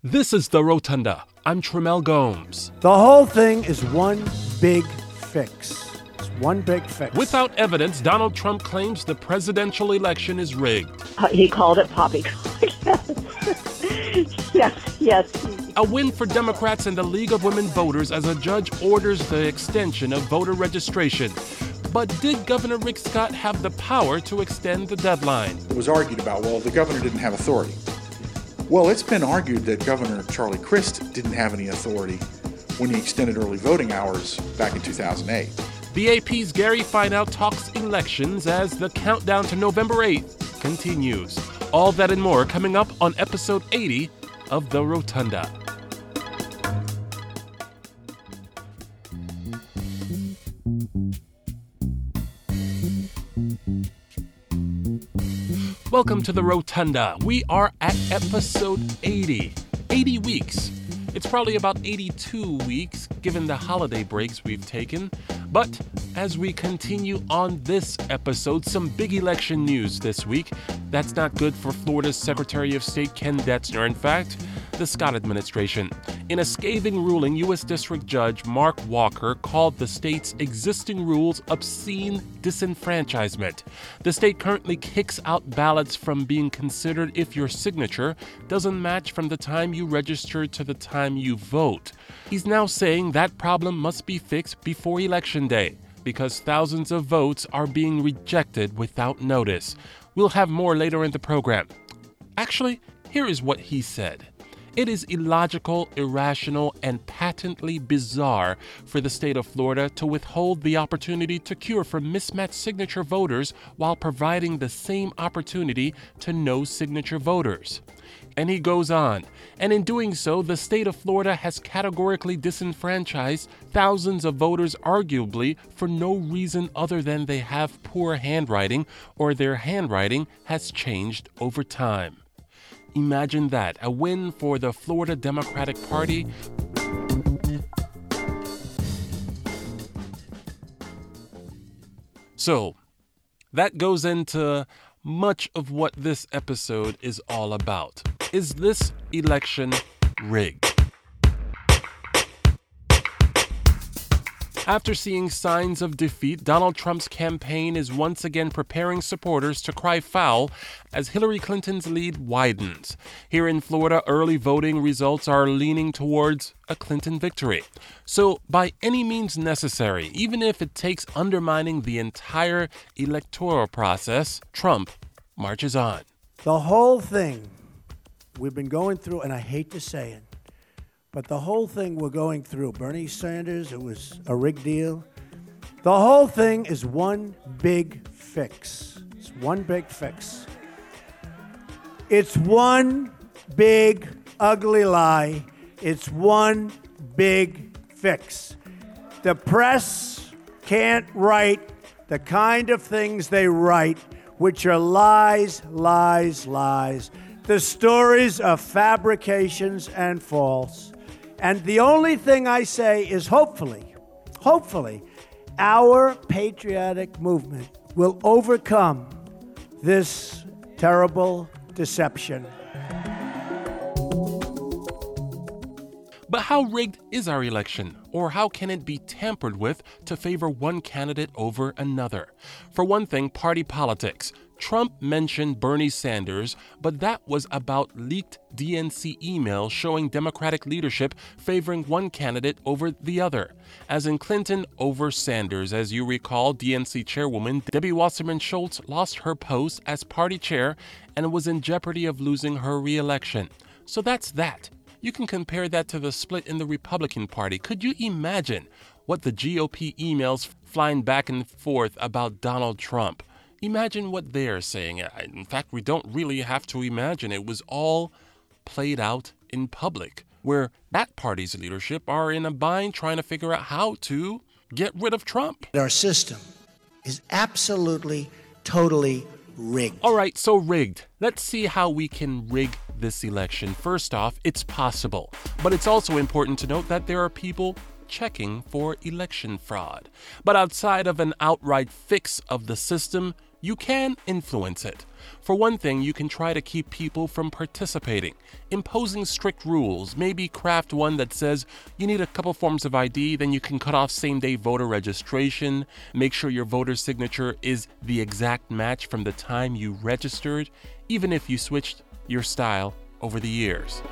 This is The Rotunda. I'm Tremel Gomes. The whole thing is one big fix. It's one big fix. Without evidence, Donald Trump claims the presidential election is rigged. He called it poppycock. Yes. A win for Democrats and the League of Women Voters as a judge orders the extension of voter registration. But did Governor Rick Scott have the power to extend the deadline? It was argued about, well, the governor didn't have authority. Well, it's been argued that Governor Charlie Crist didn't have any authority when he extended early voting hours back in 2008. The AP's Gary Fineout talks elections as the countdown to November 8th continues. All that and more coming up on episode 80 of The Rotunda. Welcome to The Rotunda. We are at episode 80. 80 weeks. It's probably about 82 weeks, given the holiday breaks we've taken. But as we continue on this episode, some big election news this week. That's not good for Florida's Secretary of State Ken Detzner. In fact, the Scott administration. In a scathing ruling, U.S. District Judge Mark Walker called the state's existing rules obscene disenfranchisement. The state currently kicks out ballots from being considered if your signature doesn't match from the time you register to the time you vote. He's now saying that problem must be fixed before Election Day because thousands of votes are being rejected without notice. We'll have more later in the program. Actually, here is what he said. It is illogical, irrational, and patently bizarre for the state of Florida to withhold the opportunity to cure for mismatched signature voters while providing the same opportunity to no-signature voters. And he goes on, and in doing so, the state of Florida has categorically disenfranchised thousands of voters arguably for no reason other than they have poor handwriting or their handwriting has changed over time. Imagine that, a win for the Florida Democratic Party. So, that goes into much of what this episode is all about. Is this election rigged? After seeing signs of defeat, Donald Trump's campaign is once again preparing supporters to cry foul as Hillary Clinton's lead widens. Here in Florida, early voting results are leaning towards a Clinton victory. So, by any means necessary, even if it takes undermining the entire electoral process, Trump marches on. The whole thing we've been going through, and I hate to say it, but the whole thing we're going through, Bernie Sanders, it was a rigged deal. The whole thing is one big fix. It's one big fix. It's one big ugly lie. It's one big fix. The press can't write the kind of things they write, which are lies, lies, lies. The stories are fabrications and false. And the only thing I say is hopefully, our patriotic movement will overcome this terrible deception. But how rigged is our election? Or how can it be tampered with to favor one candidate over another? For one thing, party politics. Trump mentioned Bernie Sanders, but that was about leaked DNC emails showing Democratic leadership favoring one candidate over the other, as in Clinton over Sanders. As you recall, DNC chairwoman Debbie Wasserman Schultz lost her post as party chair and was in jeopardy of losing her re-election. So that's that. You can compare that to the split in the Republican Party. Could you imagine what the GOP emails flying back and forth about Donald Trump? Imagine what they're saying. In fact, we don't really have to imagine. It was all played out in public, where that party's leadership are in a bind trying to figure out how to get rid of Trump. Our system is absolutely, totally rigged. All right, so rigged. Let's see how we can rig this election. First off, it's possible, but it's also important to note that there are people checking for election fraud. But outside of an outright fix of the system, You can influence it. For one thing, you can try to keep people from participating, imposing strict rules, maybe craft one that says you need a couple forms of ID, then you can cut off same-day voter registration, make sure your voter signature is the exact match from the time you registered, even if you switched your style over the years.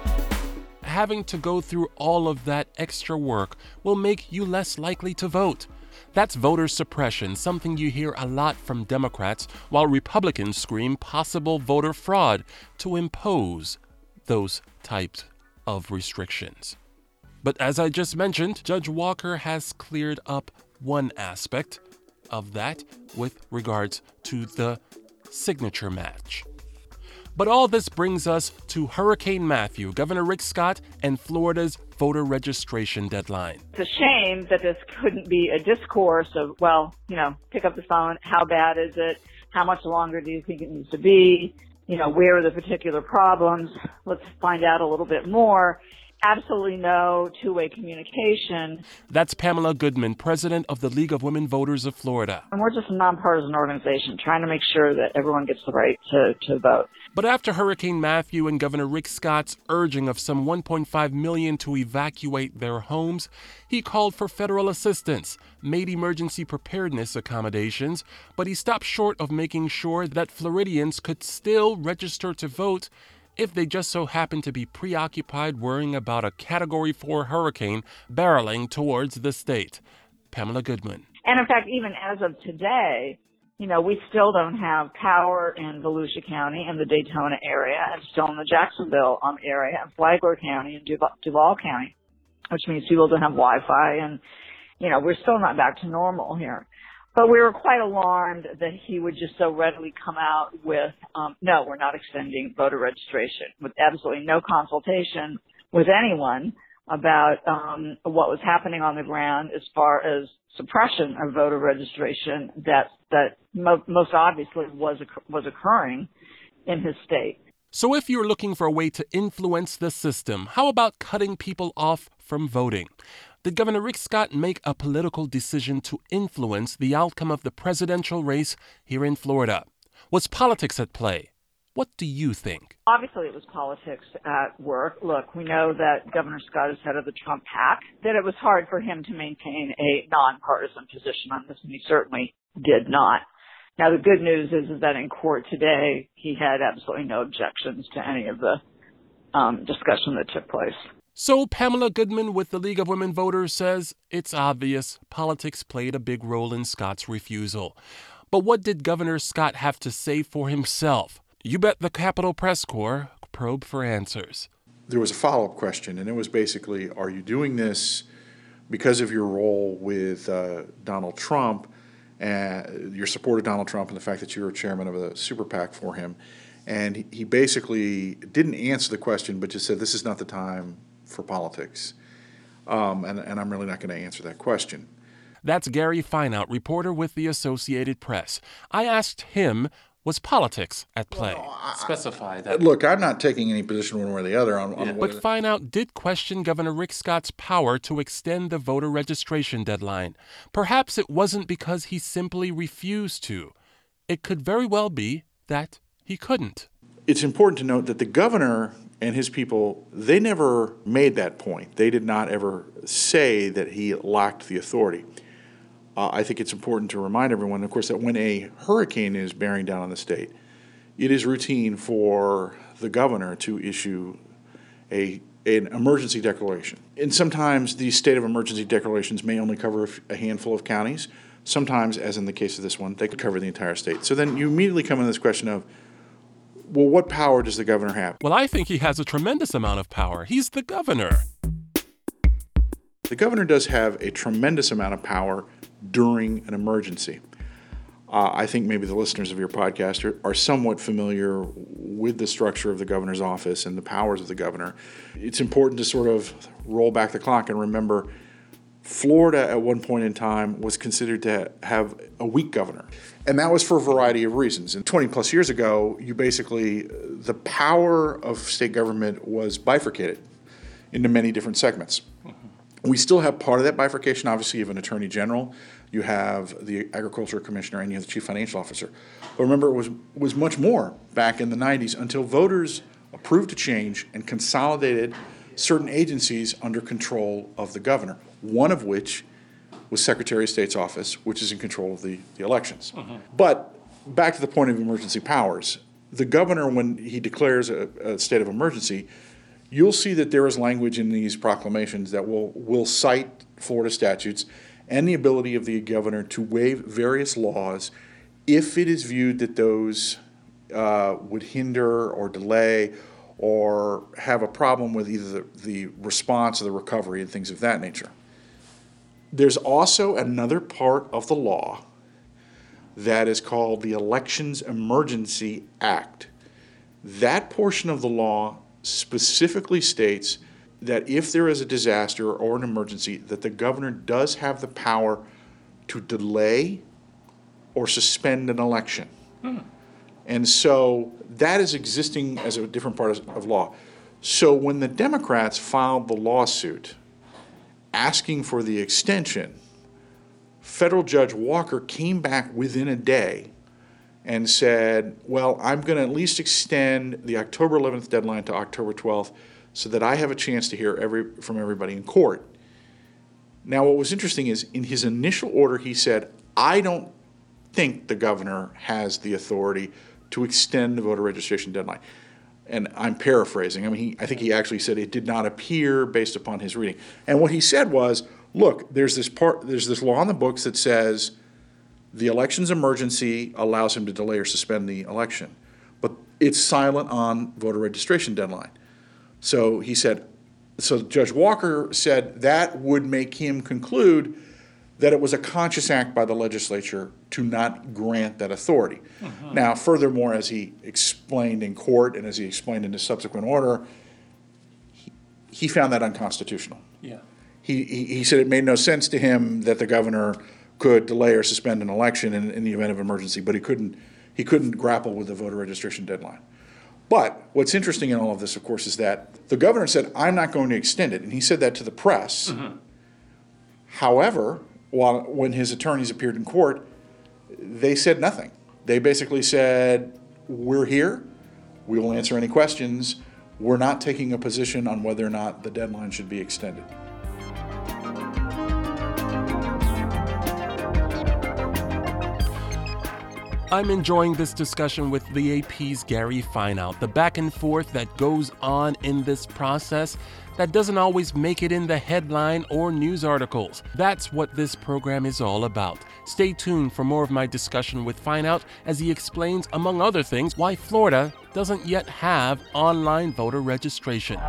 Having to go through all of that extra work will make you less likely to vote. That's voter suppression, something you hear a lot from Democrats, while Republicans scream possible voter fraud to impose those types of restrictions. But as I just mentioned, Judge Walker has cleared up one aspect of that with regards to the signature match. But all this brings us to Hurricane Matthew, Governor Rick Scott, and Florida's voter registration deadline. It's a shame that this couldn't be a discourse of, pick up the phone. How bad is it? How much longer do you think it needs to be? Where are the particular problems? Let's find out a little bit more. Absolutely no two-way communication. That's Pamela Goodman, president of the League of Women Voters of Florida. And we're just a nonpartisan organization trying to make sure that everyone gets the right to vote. But after Hurricane Matthew and Governor Rick Scott's urging of some $1.5 million to evacuate their homes, he called for federal assistance, made emergency preparedness accommodations, but he stopped short of making sure that Floridians could still register to vote if they just so happen to be preoccupied worrying about a Category 4 hurricane barreling towards the state. Pamela Goodman. And in fact, even as of today, we still don't have power in Volusia County and the Daytona area, and still in the Jacksonville area, and Flagler County and Duval County, which means people don't have Wi-Fi, and, we're still not back to normal here. But we were quite alarmed that he would just so readily come out with, no, we're not extending voter registration, with absolutely no consultation with anyone about what was happening on the ground as far as suppression of voter registration that most obviously was occurring in his state. So if you're looking for a way to influence the system, how about cutting people off from voting? Did Governor Rick Scott make a political decision to influence the outcome of the presidential race here in Florida? Was politics at play? What do you think? Obviously, it was politics at work. Look, we know that Governor Scott is head of the Trump PAC, that it was hard for him to maintain a nonpartisan position on this, and he certainly did not. Now, the good news is that in court today, he had absolutely no objections to any of the discussion that took place. So Pamela Goodman with the League of Women Voters says it's obvious politics played a big role in Scott's refusal. But what did Governor Scott have to say for himself? You bet the Capitol Press Corps probed for answers. There was a follow-up question, and it was basically, are you doing this because of your role with Donald Trump, your support of Donald Trump, and the fact that you were chairman of the super PAC for him? And he basically didn't answer the question, but just said, this is not the time for politics. And I'm really not going to answer that question. That's Gary Fineout, reporter with the Associated Press. I asked him, was politics at play? Specify that. Look, I'm not taking any position one way or the other on But Fineout did question Governor Rick Scott's power to extend the voter registration deadline. Perhaps it wasn't because he simply refused to. It could very well be that he couldn't. It's important to note that the governor and his people, they never made that point. They did not ever say that he lacked the authority. I think it's important to remind everyone, of course, that when a hurricane is bearing down on the state, it is routine for the governor to issue an emergency declaration. And sometimes these state of emergency declarations may only cover a handful of counties. Sometimes, as in the case of this one, they could cover the entire state. So then you immediately come into this question of, well, what power does the governor have? Well, I think he has a tremendous amount of power. He's the governor. The governor does have a tremendous amount of power during an emergency. I think maybe the listeners of your podcast are somewhat familiar with the structure of the governor's office and the powers of the governor. It's important to sort of roll back the clock and remember Florida at one point in time was considered to have a weak governor. And that was for a variety of reasons. And 20 plus years ago, the power of state government was bifurcated into many different segments. We still have part of that bifurcation. Obviously, you have an attorney general. you have the agriculture commissioner, and you have the chief financial officer. But remember, it was much more back in the 90s until voters approved a change and consolidated certain agencies under control of the governor, one of which was Secretary of State's office, which is in control of the elections. But back to the point of emergency powers, the governor, when he declares a state of emergency, you'll see that there is language in these proclamations that will cite Florida statutes and the ability of the governor to waive various laws if it is viewed that those would hinder or delay or have a problem with either the response or the recovery and things of that nature. There's also another part of the law that is called the Elections Emergency Act. That portion of the law specifically states that if there is a disaster or an emergency, that the governor does have the power to delay or suspend an election. And so that is existing as a different part of law. So when the Democrats filed the lawsuit asking for the extension, federal Judge Walker came back within a day and said, well, I'm going to at least extend the October 11th deadline to October 12th so that I have a chance to hear from everybody in court. Now, what was interesting is in his initial order, he said, I don't think the governor has the authority to extend the voter registration deadline. And I'm paraphrasing. I mean, I think he actually said it did not appear based upon his reading. And what he said was, look, there's this law in the books that says the election's emergency allows him to delay or suspend the election, but it's silent on voter registration deadline. So he said, so Judge Walker said that would make him conclude that it was a conscious act by the legislature to not grant that authority. Now, furthermore, as he explained in court and as he explained in his subsequent order, he found that unconstitutional. Yeah. He said it made no sense to him that the governor could delay or suspend an election in the event of emergency, but he couldn't grapple with the voter registration deadline. But what's interesting in all of this, of course, is that the governor said, I'm not going to extend it, and he said that to the press. However, when his attorneys appeared in court, they said nothing. They basically said, we're here, we will answer any questions, we're not taking a position on whether or not the deadline should be extended. I'm enjoying this discussion with the AP's Gary Fineout, the back and forth that goes on in this process that doesn't always make it in the headline or news articles. That's what this program is all about. Stay tuned for more of my discussion with Fineout as he explains, among other things, why Florida doesn't yet have online voter registration.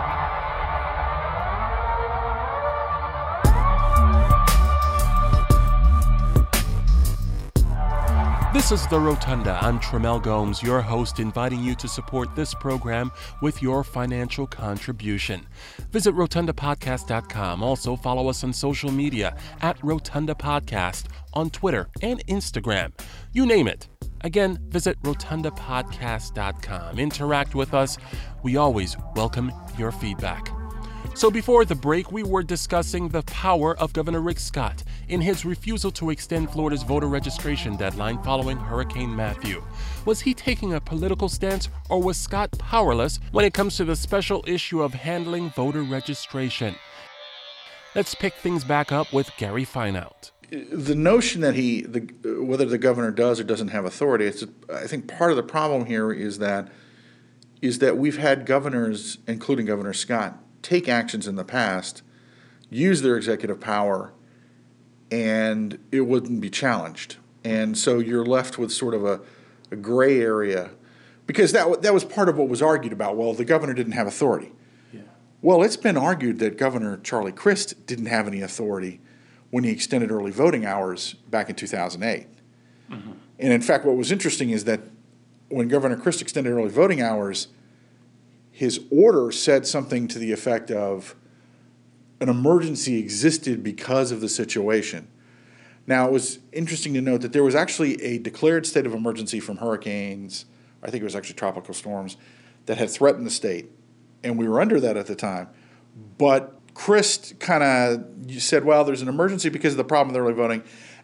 This is The Rotunda. I'm Tramel Gomes, your host, inviting you to support this program with your financial contribution. Visit rotundapodcast.com. Also, follow us on social media at Rotunda Podcast on Twitter and Instagram. You name it. Again, visit rotundapodcast.com. Interact with us. We always welcome your feedback. So before the break, we were discussing the power of Governor Rick Scott in his refusal to extend Florida's voter registration deadline following Hurricane Matthew. Was he taking a political stance, or was Scott powerless when it comes to the special issue of handling voter registration? Let's pick things back up with Gary Fineout. The notion that whether the governor does or doesn't have authority, I think part of the problem here is that we've had governors, including Governor Scott, take actions in the past, use their executive power, and it wouldn't be challenged. And so you're left with sort of a gray area, because that was part of what was argued about. Well, the governor didn't have authority. Yeah. Well, it's been argued that Governor Charlie Crist didn't have any authority when he extended early voting hours back in 2008. And in fact, what was interesting is that when Governor Crist extended early voting hours, his order said something to the effect of an emergency existed because of the situation. Now, it was interesting to note that there was actually a declared state of emergency from hurricanes, I think it was actually tropical storms, that had threatened the state, and we were under that at the time. But Crist kind of said, well, there's an emergency because of the problem with early voting,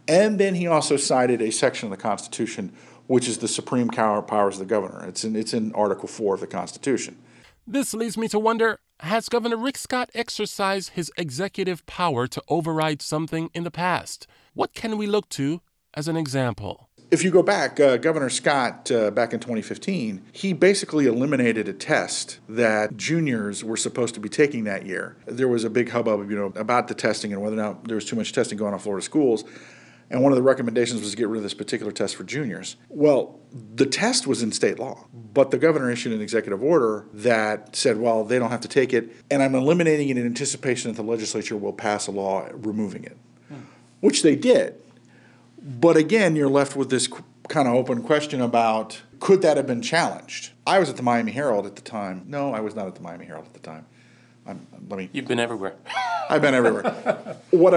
And then he also cited a section of the Constitution, which is the supreme powers of the governor. It's in Article 4 of the Constitution. This leads me to wonder, has Governor Rick Scott exercised his executive power to override something in the past? What can we look to as an example? If you go back, Governor Scott, back in 2015, he basically eliminated a test that juniors were supposed to be taking that year. There was a big hubbub, about the testing and whether or not there was too much testing going on in Florida schools. And one of the recommendations was to get rid of this particular test for juniors. Well, the test was in state law, but the governor issued an executive order that said, well, they don't have to take it, and I'm eliminating it in anticipation that the legislature will pass a law removing it, which they did. But again, you're left with this kind of open question about, could that have been challenged? I was at the Miami Herald at the time. No, I was not at the Miami Herald at the time. You've been everywhere. I've been everywhere. What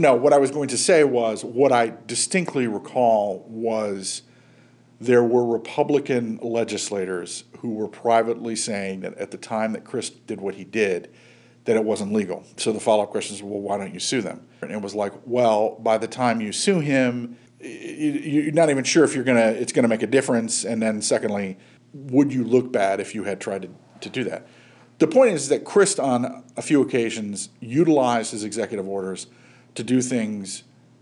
I was going to say was, what I distinctly recall was there were Republican legislators who were privately saying that at the time that Chris did what he did, that it wasn't legal. So the follow-up question is, well, why don't you sue them? And it was like, well, by the time you sue him, you're not even sure if it's gonna make a difference. And then secondly, would you look bad if you had tried to do that? The point is that Chris, on a few occasions, utilized his executive orders to do things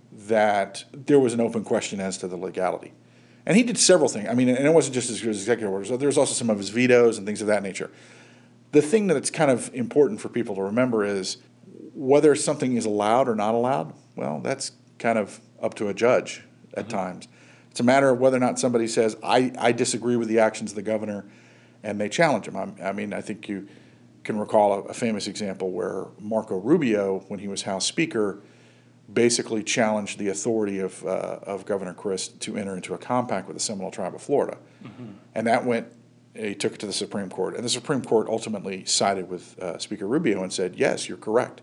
that there was an open question as to the legality. And he did several things. And it wasn't just his executive orders. There was also some of his vetoes and things of that nature. The thing that it's kind of important for people to remember is whether something is allowed or not allowed, well, that's kind of up to a judge at times. It's a matter of whether or not somebody says, I disagree with the actions of the governor, and they challenge him. I think you can recall a famous example where Marco Rubio, when he was House Speaker, basically challenged the authority of Governor Chris to enter into a compact with the Seminole Tribe of Florida. And that he took it to the Supreme Court. And the Supreme Court ultimately sided with Speaker Rubio and said, yes, you're correct.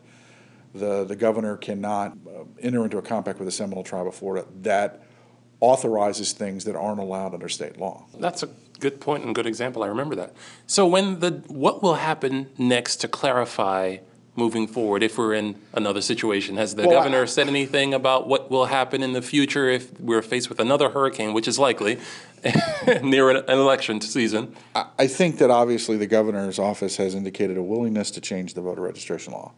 The governor cannot enter into a compact with the Seminole Tribe of Florida that authorizes things that aren't allowed under state law. That's a good point and good example. I remember that. So what will happen next to clarify moving forward if we're in another situation? Has the governor said anything about what will happen in the future if we're faced with another hurricane, which is likely, near an election season? I think that obviously the governor's office has indicated a willingness to change the voter registration law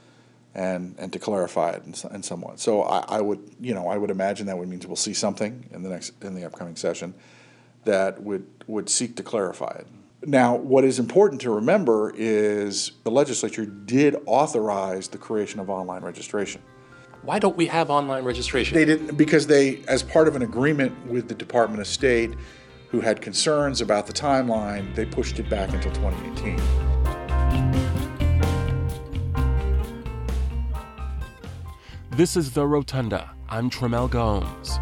and to clarify it in somewhat. So I would imagine that would mean we'll see something in the upcoming session that would seek to clarify it. Now, what is important to remember is the legislature did authorize the creation of online registration. Why don't we have online registration? They didn't, because they, as part of an agreement with the Department of State, who had concerns about the timeline, they pushed it back until 2018. This is The Rotunda. I'm Tremel Gomes.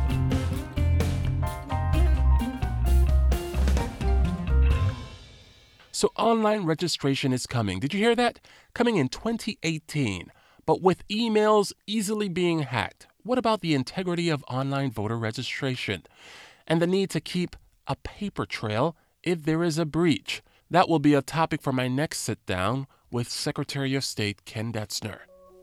So online registration is coming. Did you hear that? Coming in 2018, but with emails easily being hacked. What about the integrity of online voter registration and the need to keep a paper trail if there is a breach? That will be a topic for my next sit-down with Secretary of State Ken Detzner.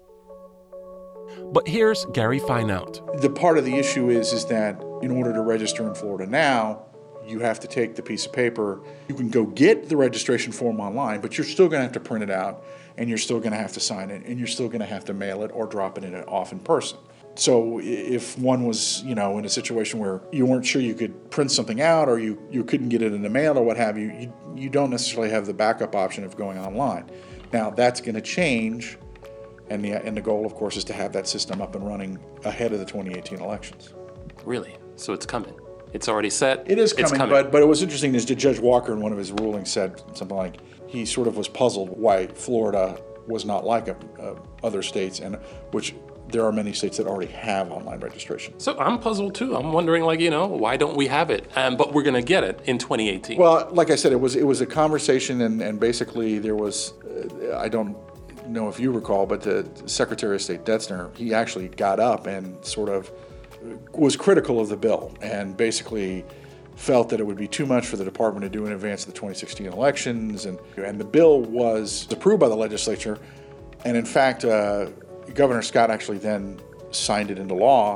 But here's Gary Fineout. The part of the issue is that in order to register in Florida now, you have to take the piece of paper. You can go get the registration form online, but you're still going to have to print it out, and you're still going to have to sign it, and you're still going to have to mail it or drop it off in person. So if one was, in a situation where you weren't sure you could print something out or you couldn't get it in the mail or what have you, you don't necessarily have the backup option of going online. Now, that's going to change, and the goal, of course, is to have that system up and running ahead of the 2018 elections. Really? So it's coming? It's already set? It is coming. But it was interesting is that Judge Walker in one of his rulings said something like he sort of was puzzled why Florida was not like other states, and which there are many states that already have online registration. So I'm puzzled too. I'm wondering, why don't we have it? But we're going to get it in 2018. Well, like I said, it was a conversation, and basically there was, I don't know if you recall, but the Secretary of State Detzner, he actually got up and sort of was critical of the bill and basically felt that it would be too much for the department to do in advance of the 2016 elections. And the bill was approved by the legislature. And in fact, Governor Scott actually then signed it into law,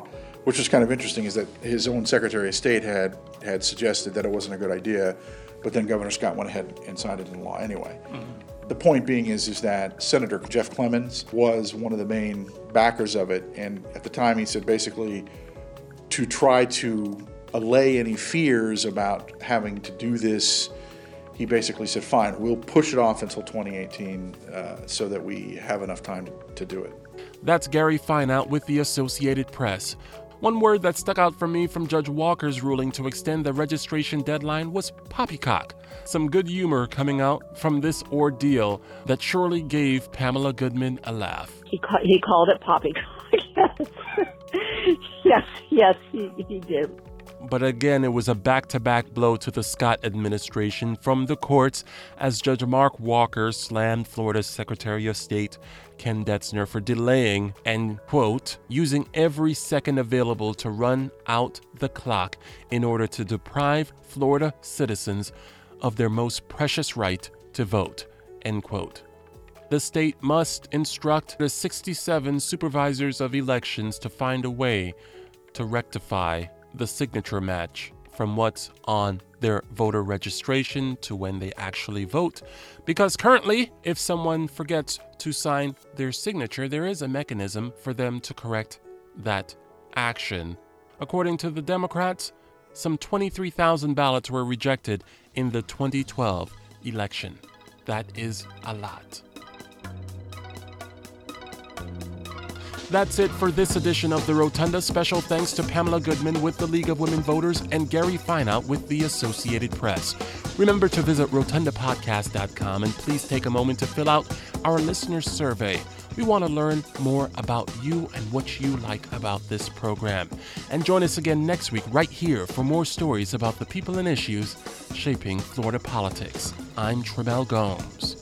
which was kind of interesting, is that his own Secretary of State had suggested that it wasn't a good idea, but then Governor Scott went ahead and signed it into law anyway. The point being is that Senator Jeff Clemens was one of the main backers of it, and at the time he said basically to try to allay any fears about having to do this, he basically said, fine, we'll push it off until 2018 so that we have enough time to do it. That's Gary Fineout with the Associated Press. One word that stuck out for me from Judge Walker's ruling to extend the registration deadline was poppycock. Some good humor coming out from this ordeal that surely gave Pamela Goodman a laugh. He called it poppycock. Yes, he did. But again, it was a back-to-back blow to the Scott administration from the courts as Judge Mark Walker slammed Florida's Secretary of State Ken Detzner for delaying and, quote, using every second available to run out the clock in order to deprive Florida citizens of their most precious right to vote, end quote. The state must instruct the 67 supervisors of elections to find a way to rectify the signature match from what's on their voter registration to when they actually vote. Because currently, if someone forgets to sign their signature, there is a mechanism for them to correct that action. According to the Democrats, some 23,000 ballots were rejected in the 2012 election. That is a lot. That's it for this edition of The Rotunda. Special thanks to Pamela Goodman with the League of Women Voters and Gary Fineout with the Associated Press. Remember to visit rotundapodcast.com and please take a moment to fill out our listener survey. We want to learn more about you and what you like about this program. And join us again next week right here for more stories about the people and issues shaping Florida politics. I'm Tremel Gomes.